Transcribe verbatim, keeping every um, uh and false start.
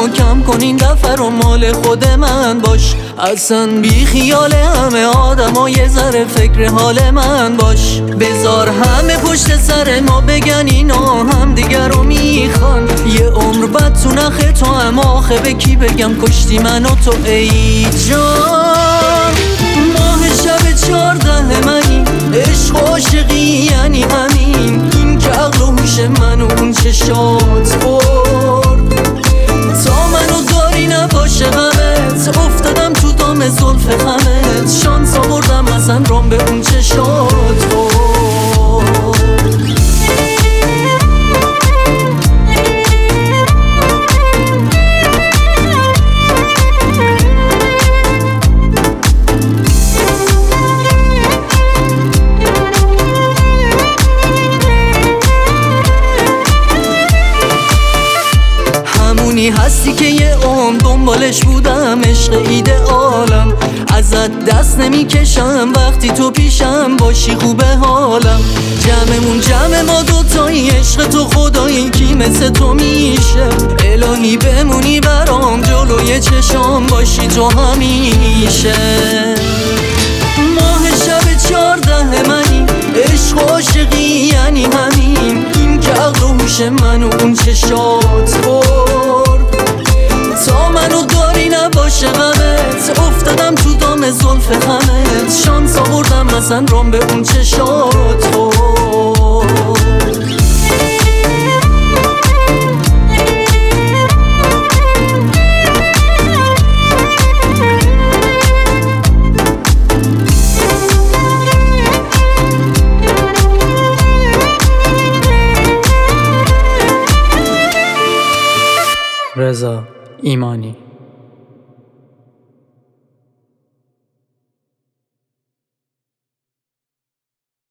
کم کن این دفعه رو مال خود من باش. اصلا بی خیال همه آدم ها یه ذره فکر حال من باش. بذار همه پشت سر ما بگن اینا هم دیگر رو میخوان. یه عمر بد تو نخه تو هم آخه به کی بگم کشتی من و تو ای جان. ماه شب چارده منی عشق و عاشقی یعنی همین. این که عقل و هوش من و اون چشات برد. تا منو داری نباشه غمت افتادم تو دام زلف خمت. شانس آوردم اصلا رام به اون چشات برد. هستی که یه عمر دنبالش بودم عشق ایدئالم. ازت دست نمی کشم وقتی تو پیشم باشی خوبه حالم. جمعمون جمع ما دوتایی عشق تو خدایی کی مثل تو میشه. الهی بمونی برام جلوی چشام باشی تو همیشه. ماه شب چارده منی عشق و عاشقی یعنی همین. این که عقل و هوش من و اون چشات برد. تا منو داری نباشه غمت افتادم تو دام زلف خمت. شانس آوردم مثلا رام به اون چشات برد. رضا ایمانی.